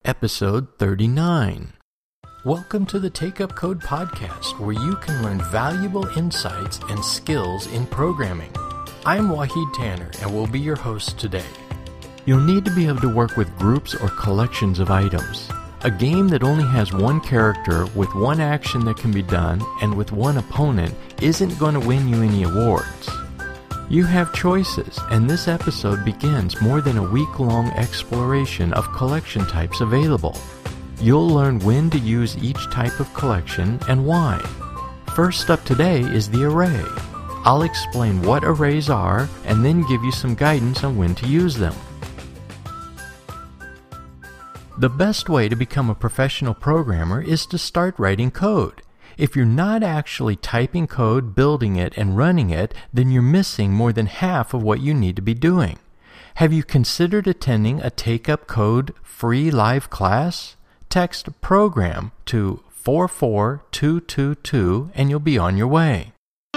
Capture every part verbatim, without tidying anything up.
Episode thirty-nine. Welcome to the Take Up Code podcast, where you can learn valuable insights and skills in programming. I'm Wahid Tanner, and will be your host today. You'll need to be able to work with groups or collections of items. A game that only has one character with one action that can be done and with one opponent isn't going to win you any awards. You have choices, and this episode begins more than a week-long exploration of collection types available. You'll learn when to use each type of collection and why. First up today is the array. I'll explain what arrays are and then give you some guidance on when to use them. The best way to become a professional programmer is to start writing code. If you're not actually typing code, building it, and running it, then you're missing more than half of what you need to be doing. Have you considered attending a Take Up Code free live class? Text PROGRAM to four four two two two and you'll be on your way.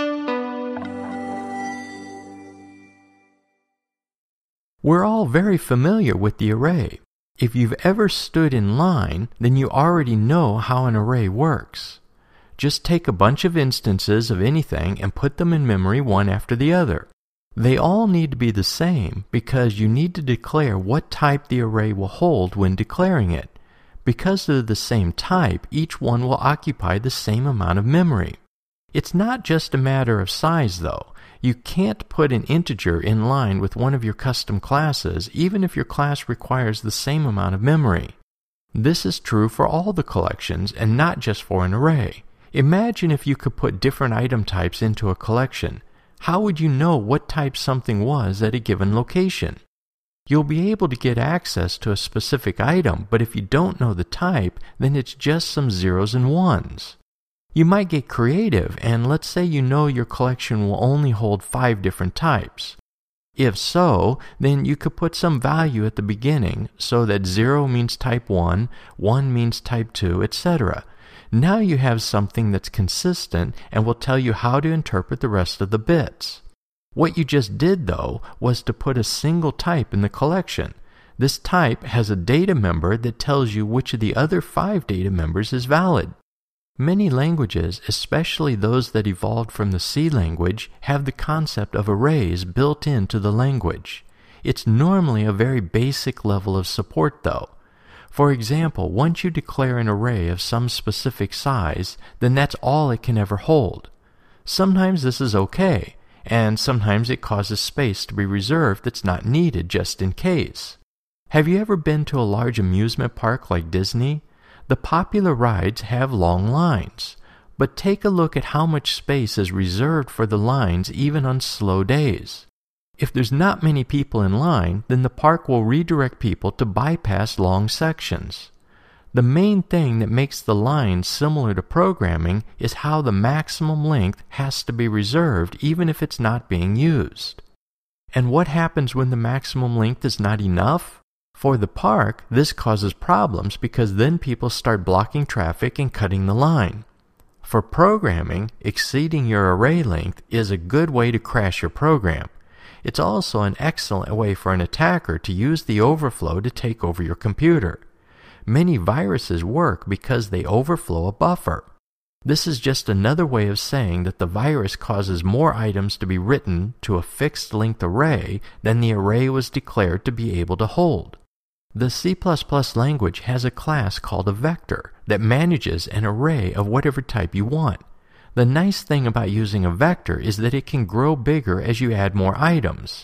We're all very familiar with the array. If you've ever stood in line, then you already know how an array works. Just take a bunch of instances of anything and put them in memory one after the other. They all need to be the same because you need to declare what type the array will hold when declaring it. Because they're the same type, each one will occupy the same amount of memory. It's not just a matter of size, though. You can't put an integer in line with one of your custom classes, even if your class requires the same amount of memory. This is true for all the collections and not just for an array. Imagine if you could put different item types into a collection. How would you know what type something was at a given location? You'll be able to get access to a specific item, but if you don't know the type, then it's just some zeros and ones. You might get creative, and let's say you know your collection will only hold five different types. If so, then you could put some value at the beginning so that zero means type one, one means type two, et cetera. Now you have something that's consistent and will tell you how to interpret the rest of the bits. What you just did, though, was to put a single type in the collection. This type has a data member that tells you which of the other five data members is valid. Many languages, especially those that evolved from the C language, have the concept of arrays built into the language. It's normally a very basic level of support, though. For example, once you declare an array of some specific size, then that's all it can ever hold. Sometimes this is okay, and sometimes it causes space to be reserved that's not needed just in case. Have you ever been to a large amusement park like Disney? The popular rides have long lines, but take a look at how much space is reserved for the lines even on slow days. If there's not many people in line, then the park will redirect people to bypass long sections. The main thing that makes the lines similar to programming is how the maximum length has to be reserved even if it's not being used. And what happens when the maximum length is not enough? For the park, this causes problems because then people start blocking traffic and cutting the line. For programming, exceeding your array length is a good way to crash your program. It's also an excellent way for an attacker to use the overflow to take over your computer. Many viruses work because they overflow a buffer. This is just another way of saying that the virus causes more items to be written to a fixed length array than the array was declared to be able to hold. The C plus plus language has a class called a vector that manages an array of whatever type you want. The nice thing about using a vector is that it can grow bigger as you add more items.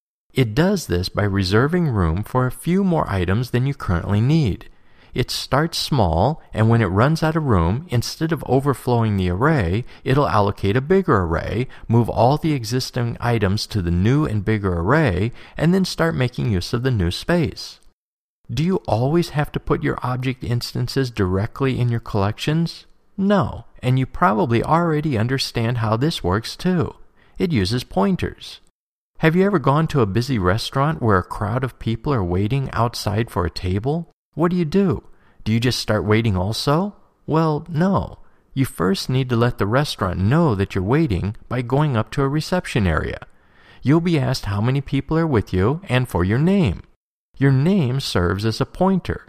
It does this by reserving room for a few more items than you currently need. It starts small, and when it runs out of room, instead of overflowing the array, it'll allocate a bigger array, move all the existing items to the new and bigger array, and then start making use of the new space. Do you always have to put your object instances directly in your collections? No, and you probably already understand how this works too. It uses pointers. Have you ever gone to a busy restaurant where a crowd of people are waiting outside for a table? What do you do? Do you just start waiting also? Well, no. You first need to let the restaurant know that you're waiting by going up to a reception area. You'll be asked how many people are with you and for your name. Your name serves as a pointer.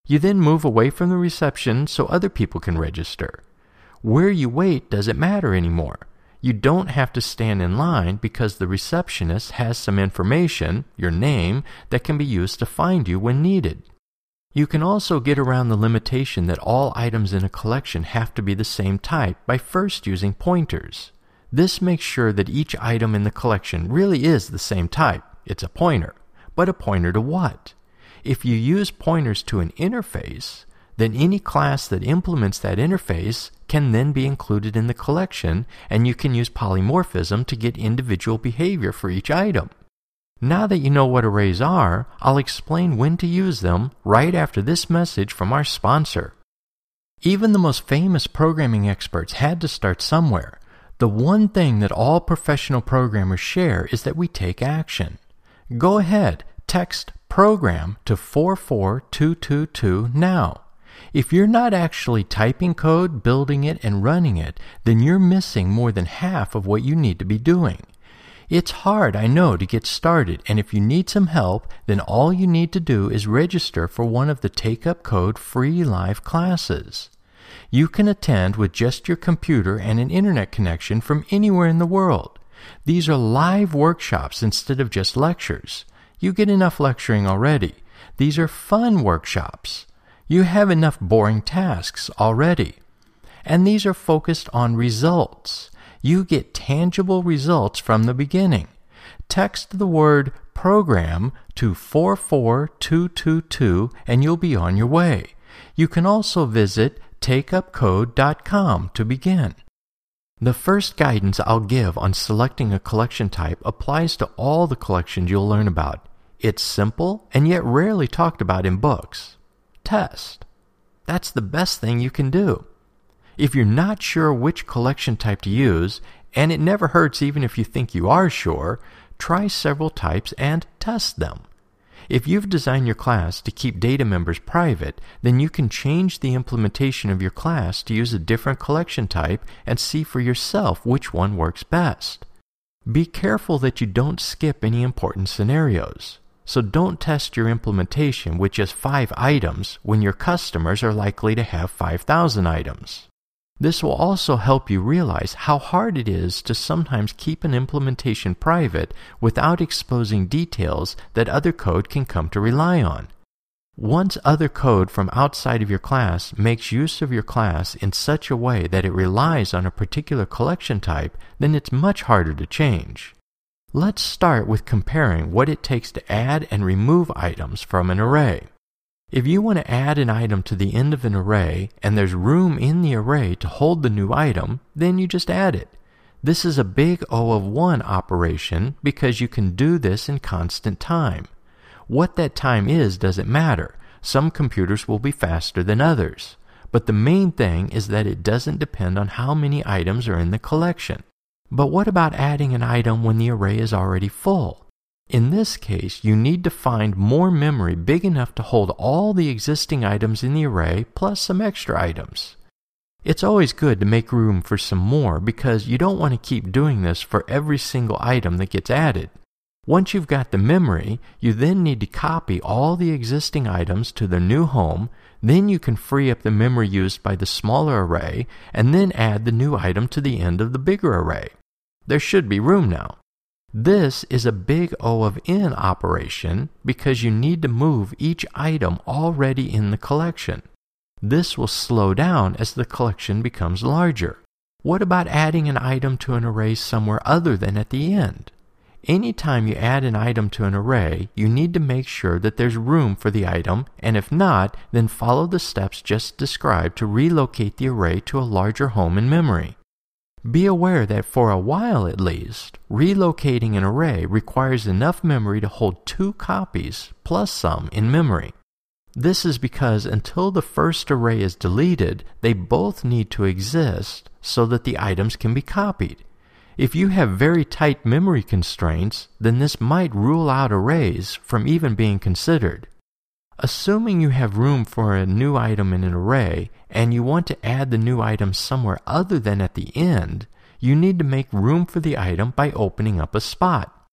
You then move away from the reception so other people can register. Where you wait doesn't matter anymore. You don't have to stand in line because the receptionist has some information, your name, that can be used to find you when needed. You can also get around the limitation that all items in a collection have to be the same type by first using pointers. This makes sure that each item in the collection really is the same type. It's a pointer. But a pointer to what? If you use pointers to an interface, then any class that implements that interface can then be included in the collection, and you can use polymorphism to get individual behavior for each item. Now that you know what arrays are, I'll explain when to use them right after this message from our sponsor. Even the most famous programming experts had to start somewhere. The one thing that all professional programmers share is that we take action. Go ahead, text program to four four two two two now. If you're not actually typing code, building it, and running it, then you're missing more than half of what you need to be doing. It's hard, I know, to get started, and if you need some help, then all you need to do is register for one of the Take Up Code free live classes. You can attend with just your computer and an internet connection from anywhere in the world. These are live workshops instead of just lectures. You get enough lecturing already. These are fun workshops. You have enough boring tasks already. And these are focused on results. You get tangible results from the beginning. Text the word program to four four two two two and you'll be on your way. You can also visit take up code dot com to begin. The first guidance I'll give on selecting a collection type applies to all the collections you'll learn about. It's simple and yet rarely talked about in books. Test. That's the best thing you can do. If you're not sure which collection type to use, and it never hurts even if you think you are sure, try several types and test them. If you've designed your class to keep data members private, then you can change the implementation of your class to use a different collection type and see for yourself which one works best. Be careful that you don't skip any important scenarios. So don't test your implementation with just five items when your customers are likely to have five thousand items. This will also help you realize how hard it is to sometimes keep an implementation private without exposing details that other code can come to rely on. Once other code from outside of your class makes use of your class in such a way that it relies on a particular collection type, then it's much harder to change. Let's start with comparing what it takes to add and remove items from an array. If you want to add an item to the end of an array and there's room in the array to hold the new item, then you just add it. This is a big O of one operation because you can do this in constant time. What that time is doesn't matter. Some computers will be faster than others. But the main thing is that it doesn't depend on how many items are in the collection. But what about adding an item when the array is already full? In this case, you need to find more memory big enough to hold all the existing items in the array plus some extra items. It's always good to make room for some more because you don't want to keep doing this for every single item that gets added. Once you've got the memory, you then need to copy all the existing items to their new home, then you can free up the memory used by the smaller array, and then add the new item to the end of the bigger array. There should be room now. This is a big O of N operation because you need to move each item already in the collection. This will slow down as the collection becomes larger. What about adding an item to an array somewhere other than at the end? Anytime you add an item to an array, you need to make sure that there's room for the item, and if not, then follow the steps just described to relocate the array to a larger home in memory. Be aware that for a while at least, relocating an array requires enough memory to hold two copies plus some in memory. This is because until the first array is deleted, they both need to exist so that the items can be copied. If you have very tight memory constraints, then this might rule out arrays from even being considered. Assuming you have room for a new item in an array, and you want to add the new item somewhere other than at the end, you need to make room for the item by opening up a spot.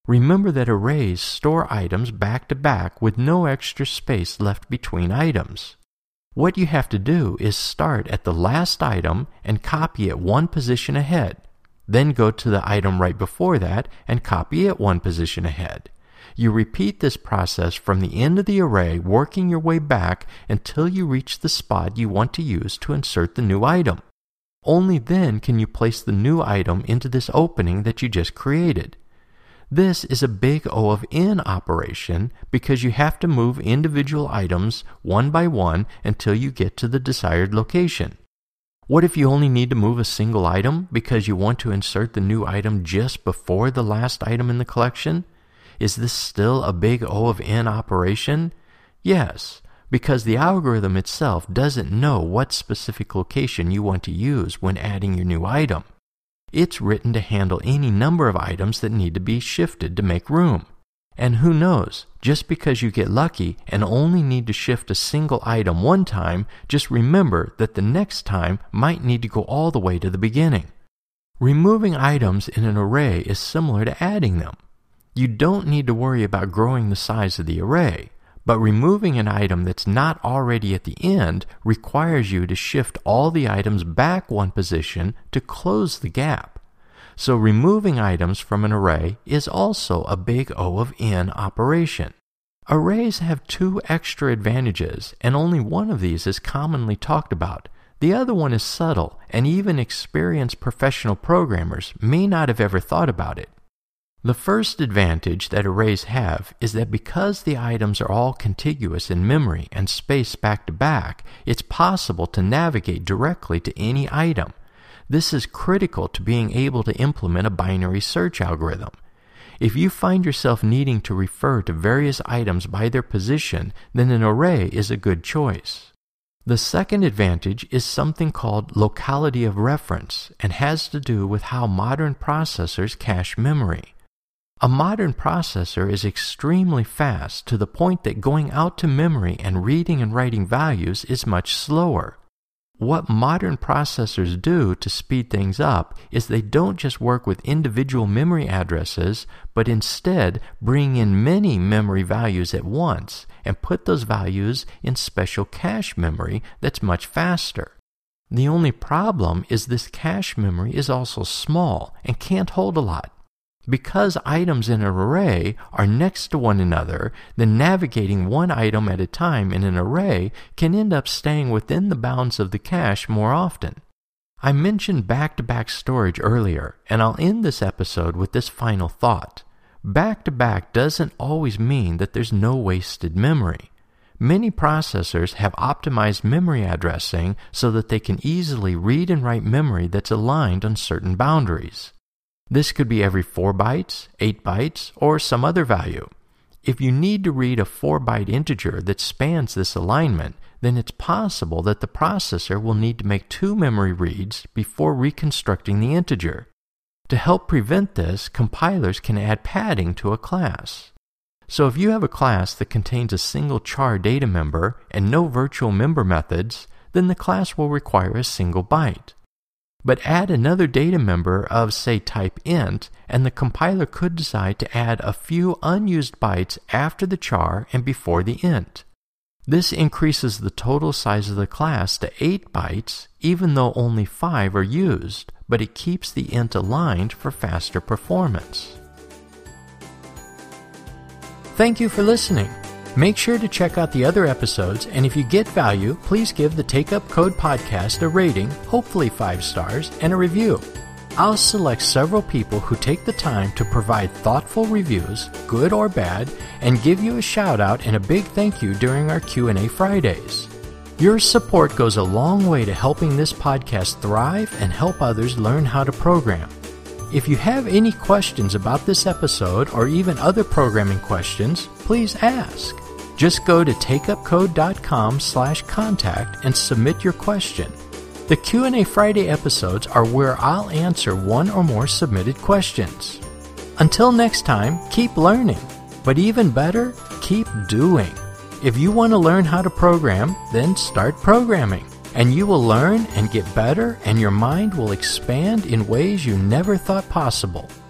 Remember that arrays store items back to back with no extra space left between items. What you have to do is start at the last item and copy it one position ahead. Then go to the item right before that and copy it one position ahead. You repeat this process from the end of the array, working your way back until you reach the spot you want to use to insert the new item. Only then can you place the new item into this opening that you just created. This is a big O of N operation because you have to move individual items one by one until you get to the desired location. What if you only need to move a single item because you want to insert the new item just before the last item in the collection? Is this still a big O of N operation? Yes, because the algorithm itself doesn't know what specific location you want to use when adding your new item. It's written to handle any number of items that need to be shifted to make room. And who knows, just because you get lucky and only need to shift a single item one time, just remember that the next time might need to go all the way to the beginning. Removing items in an array is similar to adding them. You don't need to worry about growing the size of the array, but removing an item that's not already at the end requires you to shift all the items back one position to close the gap. So removing items from an array is also a big O of N operation. Arrays have two extra advantages, and only one of these is commonly talked about. The other one is subtle, and even experienced professional programmers may not have ever thought about it. The first advantage that arrays have is that because the items are all contiguous in memory and space back to back, it's possible to navigate directly to any item. This is critical to being able to implement a binary search algorithm. If you find yourself needing to refer to various items by their position, then an array is a good choice. The second advantage is something called locality of reference and has to do with how modern processors cache memory. A modern processor is extremely fast to the point that going out to memory and reading and writing values is much slower. What modern processors do to speed things up is they don't just work with individual memory addresses, but instead bring in many memory values at once and put those values in special cache memory that's much faster. The only problem is this cache memory is also small and can't hold a lot. Because items in an array are next to one another, then navigating one item at a time in an array can end up staying within the bounds of the cache more often. I mentioned back-to-back storage earlier, and I'll end this episode with this final thought. Back-to-back doesn't always mean that there's no wasted memory. Many processors have optimized memory addressing so that they can easily read and write memory that's aligned on certain boundaries. This could be every four bytes, eight bytes, or some other value. If you need to read a four byte integer that spans this alignment, then it's possible that the processor will need to make two memory reads before reconstructing the integer. To help prevent this, compilers can add padding to a class. So if you have a class that contains a single char data member and no virtual member methods, then the class will require a single byte. But add another data member of, say, type int, and the compiler could decide to add a few unused bytes after the char and before the int. This increases the total size of the class to eight bytes, even though only five are used, but it keeps the int aligned for faster performance. Thank you for listening. Make sure to check out the other episodes, and if you get value, please give the Take Up Code podcast a rating, hopefully five stars, and a review. I'll select several people who take the time to provide thoughtful reviews, good or bad, and give you a shout out and a big thank you during our Q and A Fridays. Your support goes a long way to helping this podcast thrive and help others learn how to program. If you have any questions about this episode or even other programming questions, please ask. Just go to takeupcode.com slash contact and submit your question. The Q and A Friday episodes are where I'll answer one or more submitted questions. Until next time, keep learning, but even better, keep doing. If you want to learn how to program, then start programming, and you will learn and get better, and your mind will expand in ways you never thought possible.